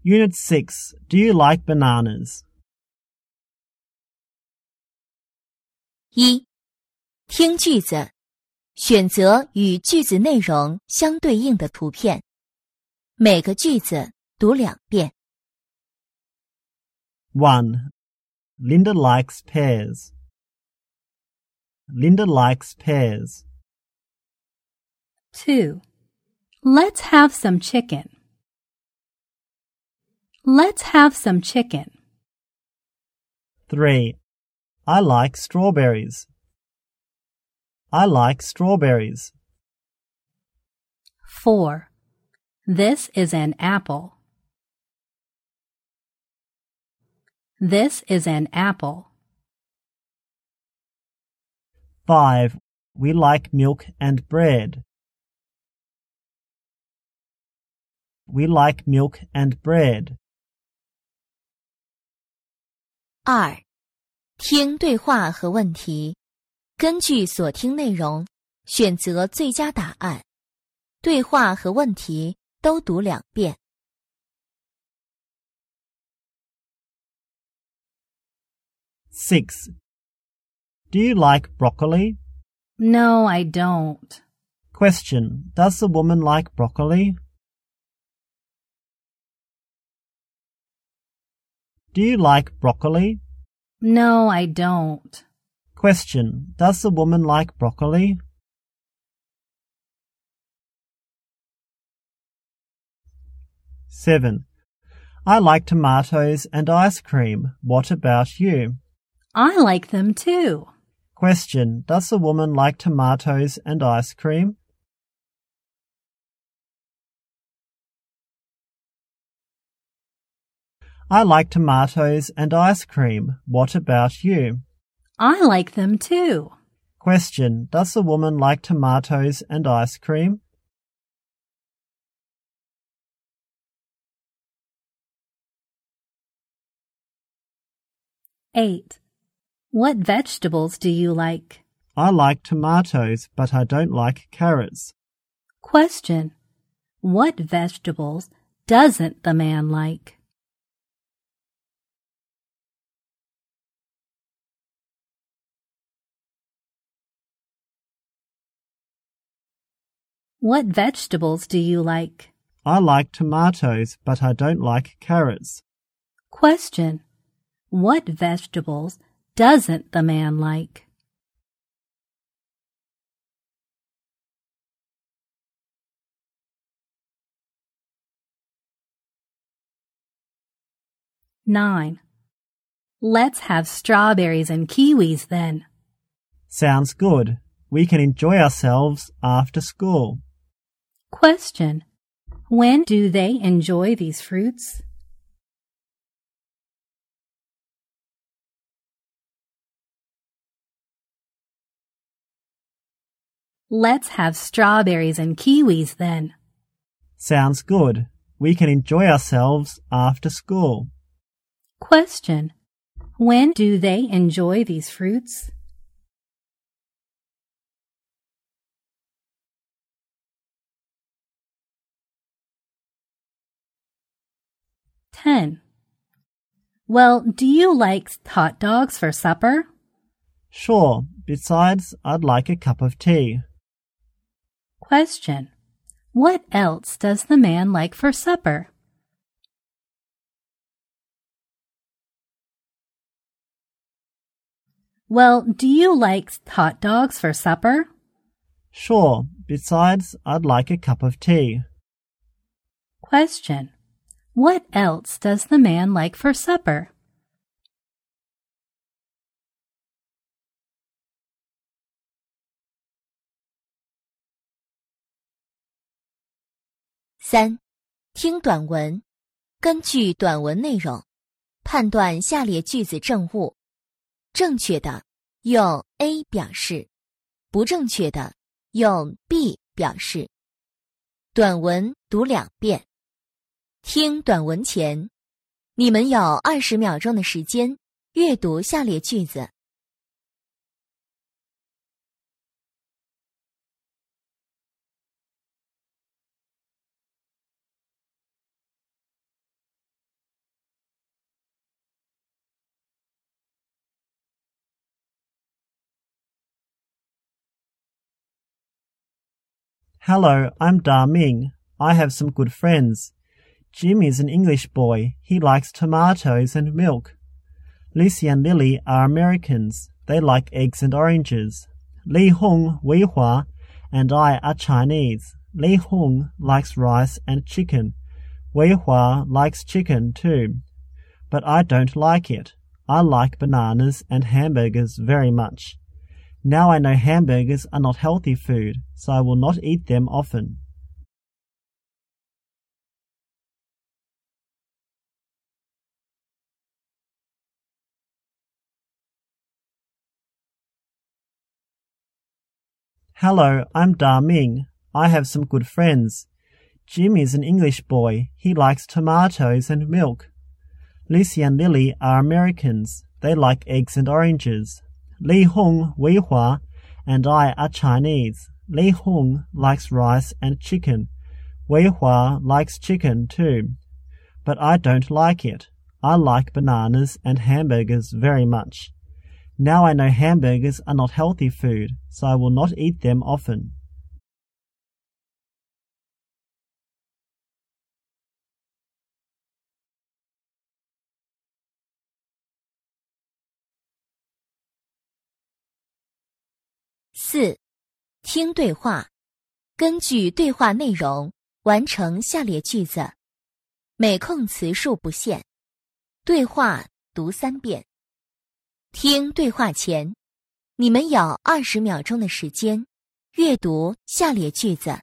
Unit 6. Do you like bananas? 1. 听句子，选择与句子内容相对应的图片，每个句子读2遍。 1. Linda likes pears. Linda likes pears. 2. Let's have some chicken. Let's have some chicken. 3. I like strawberries. I like strawberries. 4. This is an apple. This is an apple. 5. We like milk and bread. We like milk and bread. 2. 听对话和问题，根据所听内容，选择最佳答案。对话和问题都读2遍。 6. Do you like broccoli? No, I don't. Question. Does the woman like broccoli? Do you like broccoli? No, I don't. Question. Does the woman like broccoli? 7. I like tomatoes and ice cream. What about you? I like them too. Question. Does the woman like tomatoes and ice cream? I like tomatoes and ice cream. What about you? I like them too. Question. Does the woman like tomatoes and ice cream? 8. What vegetables do you like? I like tomatoes, but I don't like carrots. Question. What vegetables doesn't the man like? What vegetables do you like? I like tomatoes, but I don't like carrots. Question. What vegetables doesn't the man like? Nine. Let's have strawberries and kiwis then. Sounds good. We can enjoy ourselves after school. Question. When do they enjoy these fruits? Let's have strawberries and kiwis then. Sounds good. We can enjoy ourselves after school. Question. When do they enjoy these fruits? Ten. Well, do you like hot dogs for supper? Sure. Besides, I'd like a cup of tea. Question. What else does the man like for supper? Well, do you like hot dogs for supper? Sure. Besides, I'd like a cup of tea. Question. What else does the man like for supper? 3. 听短文，根据短文内容，判断下列句子正误。正确的用 A 表示，不正确的用 B 表示。短文读2遍。听短文前，你们有20秒钟的时间阅读下列句子。 Hello, I'm Da Ming. I have some good friends. Jim is an English boy. He likes tomatoes and milk. Lucy and Lily are Americans. They like eggs and oranges. Li Hong, Wei Hua, and I are Chinese. Li Hong likes rice and chicken. Wei Hua likes chicken too. But I don't like it. I like bananas and hamburgers very much. Now I know hamburgers are not healthy food, so I will not eat them often. Hello, I'm Da Ming. I have some good friends. Jim is an English boy. He likes tomatoes and milk. Lucy and Lily are Americans. They like eggs and oranges. Li Hong, Wei Hua, and I are Chinese. Li Hong likes rice and chicken. Wei Hua likes chicken too. But I don't like it. I like bananas and hamburgers very much. Now I know hamburgers are not healthy food, so I will not eat them often. 4. 听对话，根据对话内容完成下列句子，每空词数不限。对话读3遍。听对话前，你们有20秒钟的时间阅读下列句子。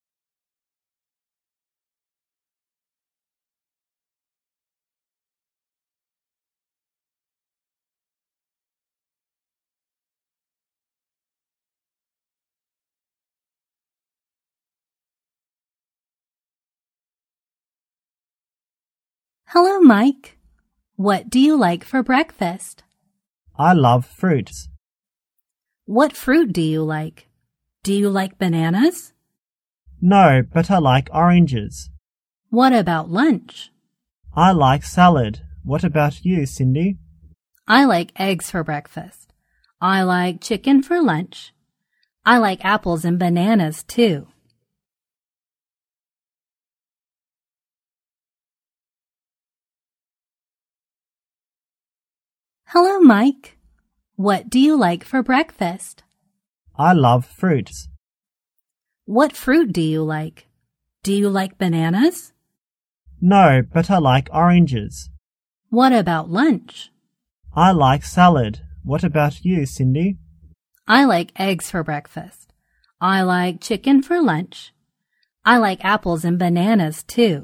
Hello, Mike. What do you like for breakfast? I love fruits. What fruit do you like? Do you like bananas? No, but I like oranges. What about lunch? I like salad. What about you, Cindy? I like eggs for breakfast. I like chicken for lunch. I like apples and bananas too. Hello, Mike. What do you like for breakfast? I love fruits. What fruit do you like? Do you like bananas? No, but I like oranges. What about lunch? I like salad. What about you, Cindy? I like eggs for breakfast. I like chicken for lunch. I like apples and bananas too.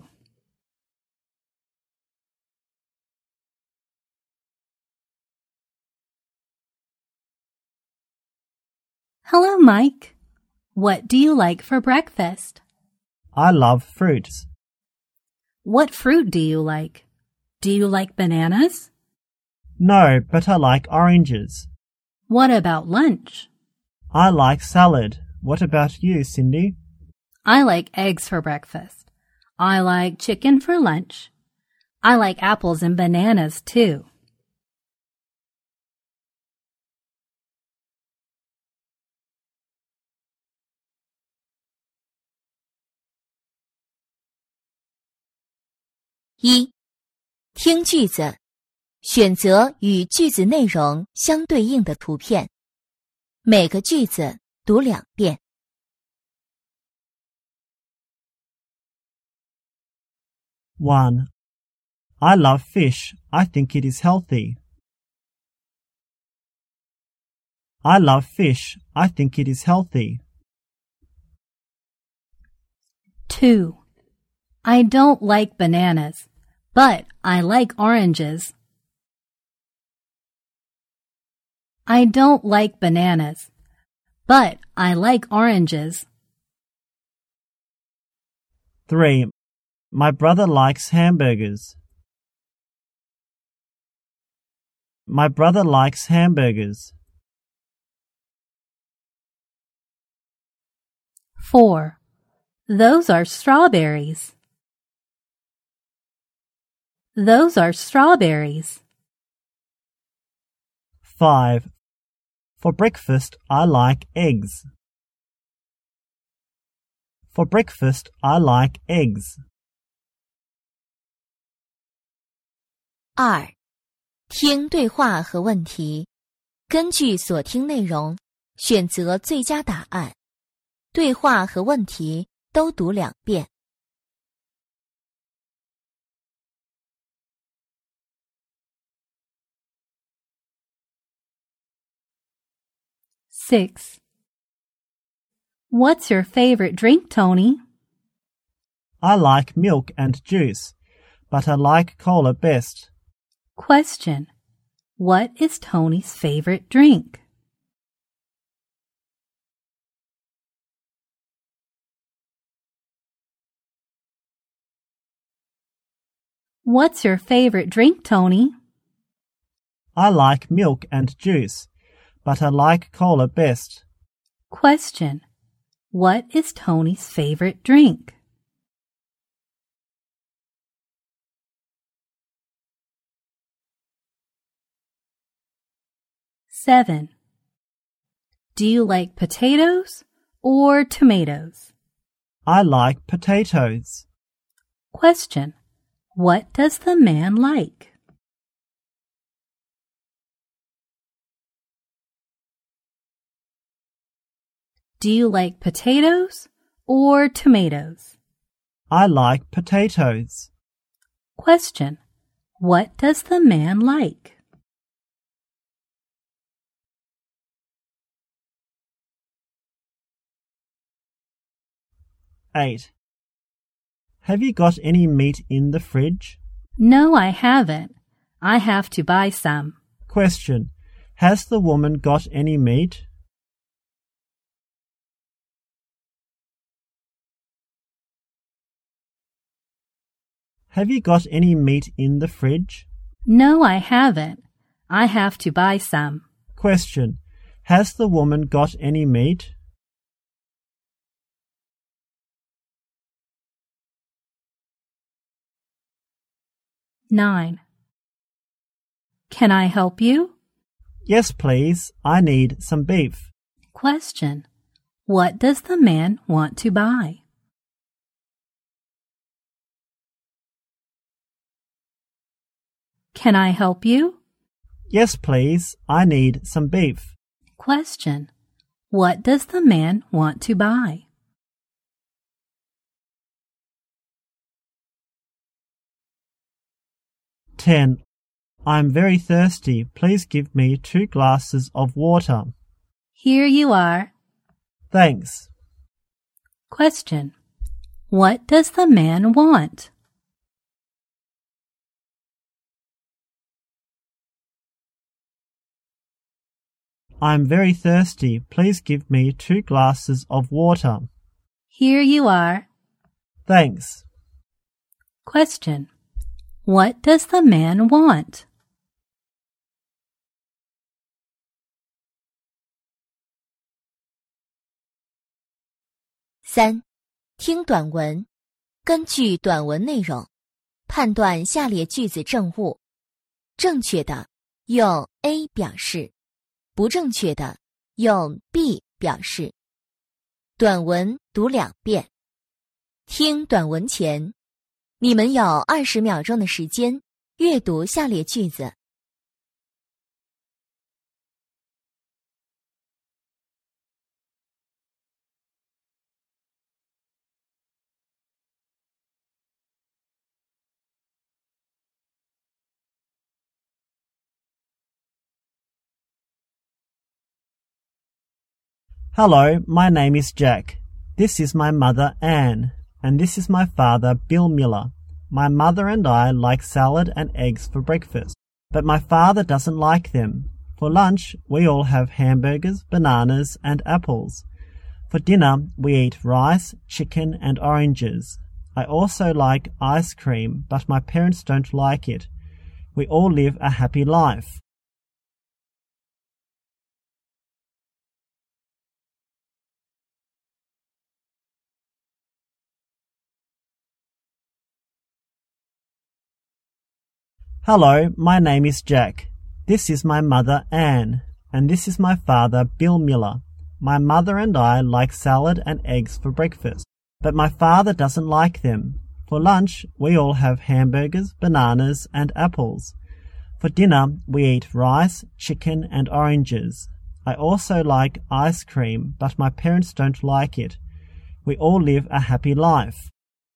Hello, Mike. What do you like for breakfast? I love fruits. What fruit do you like? Do you like bananas? No, but I like oranges. What about lunch? I like salad. What about you, Cindy? I like eggs for breakfast. I like chicken for lunch. I like apples and bananas too. 1. 听句子，选择与句子内容相对应的图片，每个句子读2遍。 1. I love fish. I think it is healthy. I love fish. I think it is healthy. 2. I don't like bananas, but I like oranges. I don't like bananas, but I like oranges. 3. My brother likes hamburgers. My brother likes hamburgers. 4. Those are strawberries. Those are strawberries. 5. For breakfast, I like eggs. For breakfast, I like eggs. 2. 听对话和问题，根据所听内容，选择最佳答案。对话和问题都读2遍。 6. What's your favorite drink, Tony? I like milk and juice, but I like cola best. Question. What is Tony's favorite drink? What's your favorite drink, Tony? I like milk and juice, but I like cola best. Question. What is Tony's favorite drink? Seven. Do you like potatoes or tomatoes? I like potatoes. Question. What does the man like? Do you like potatoes or tomatoes? I like potatoes. Question. What does the man like? Eight. Have you got any meat in the fridge? No, I haven't. I have to buy some. Question. Has the woman got any meat? Have you got any meat in the fridge? No, I haven't. I have to buy some. Question. Has the woman got any meat? Nine. Can I help you? Yes, please. I need some beef. Question. What does the man want to buy? Can I help you? Yes, please. I need some beef. Question. What does the man want to buy? Ten. I'm very thirsty. Please give me 2 glasses of water. Here you are. Thanks. Question. What does the man want? I'm very thirsty. Please give me 2 glasses of water. Here you are. Thanks. Question. What does the man want? 3. 听短文，根据短文内容，判断下列句子正误。正确的用 A 表示，不正确的用 B 表示。短文读2遍。听短文前，你们有20秒钟的时间阅读下列句子。 Hello, my name is Jack. This is my mother, Anne, and this is my father, Bill Miller. My mother and I like salad and eggs for breakfast, but my father doesn't like them. For lunch, we all have hamburgers, bananas, and apples. For dinner, we eat rice, chicken, and oranges. I also like ice cream, but my parents don't like it. We all live a happy life. Hello, my name is Jack. This is my mother, Anne, and this is my father, Bill Miller. My mother and I like salad and eggs for breakfast, but my father doesn't like them. For lunch, we all have hamburgers, bananas, and apples. For dinner, we eat rice, chicken, and oranges. I also like ice cream, but my parents don't like it. We all live a happy life.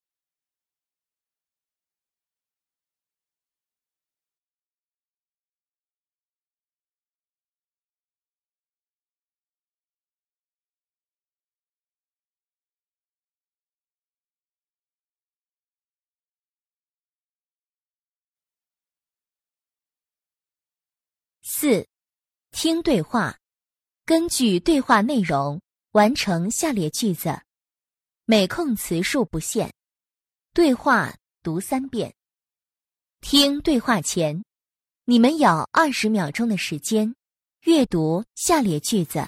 4. 听对话，根据对话内容完成下列句子，每空词数不限。对话读3遍。听对话前，你们有20秒钟的时间阅读下列句子。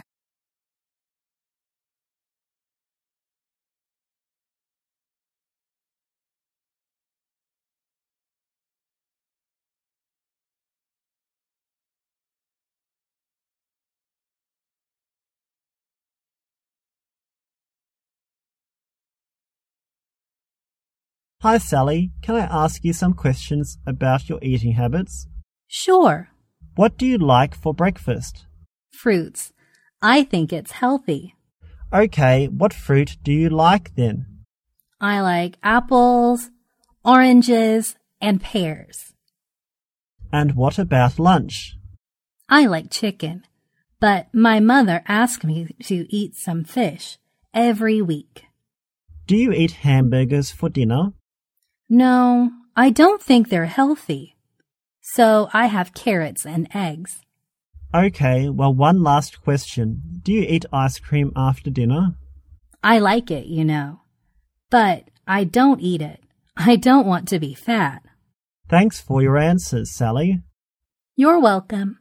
Hi Sally, can I ask you some questions about your eating habits? Sure. What do you like for breakfast? Fruits. I think it's healthy. Okay, what fruit do you like then? I like apples, oranges, and pears. And what about lunch? I like chicken, but my mother asked me to eat some fish every week. Do you eat hamburgers for dinner? No, I don't think they're healthy. So I have carrots and eggs. Okay, well, one last question. Do you eat ice cream after dinner? I like it, you know. But I don't eat it. I don't want to be fat. Thanks for your answers, Sally. You're welcome.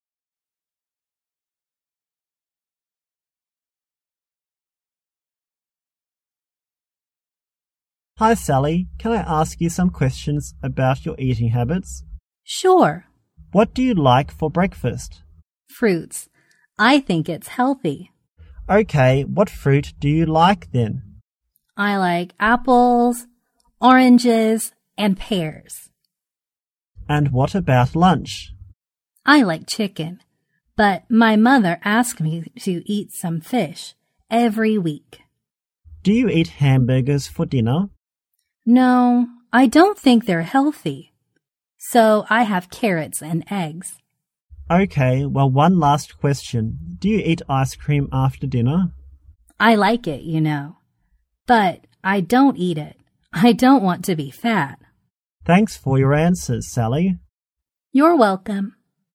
Hi Sally, can I ask you some questions about your eating habits? Sure. What do you like for breakfast? Fruits. I think it's healthy. Okay, what fruit do you like then? I like apples, oranges, and pears. And what about lunch? I like chicken, but my mother asked me to eat some fish every week. Do you eat hamburgers for dinner? No, I don't think they're healthy. So I have carrots and eggs. Okay, well, one last question. Do you eat ice cream after dinner? I like it, you know. But I don't eat it. I don't want to be fat. Thanks for your answers, Sally. You're welcome.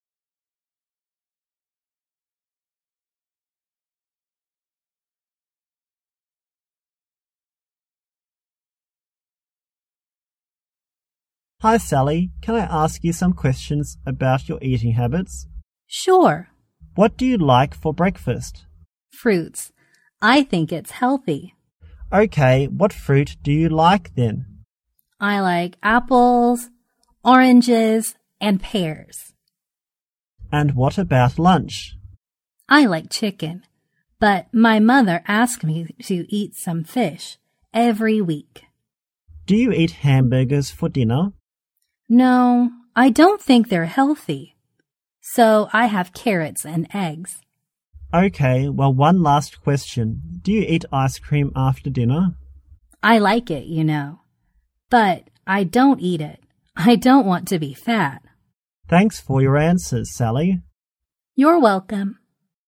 Hi Sally, can I ask you some questions about your eating habits? Sure. What do you like for breakfast? Fruits. I think it's healthy. Okay, what fruit do you like then? I like apples, oranges, and pears. And what about lunch? I like chicken, but my mother asked me to eat some fish every week. Do you eat hamburgers for dinner? No, I don't think they're healthy. So I have carrots and eggs. Okay, well, one last question. Do you eat ice cream after dinner? I like it, you know. But I don't eat it. I don't want to be fat. Thanks for your answers, Sally. You're welcome.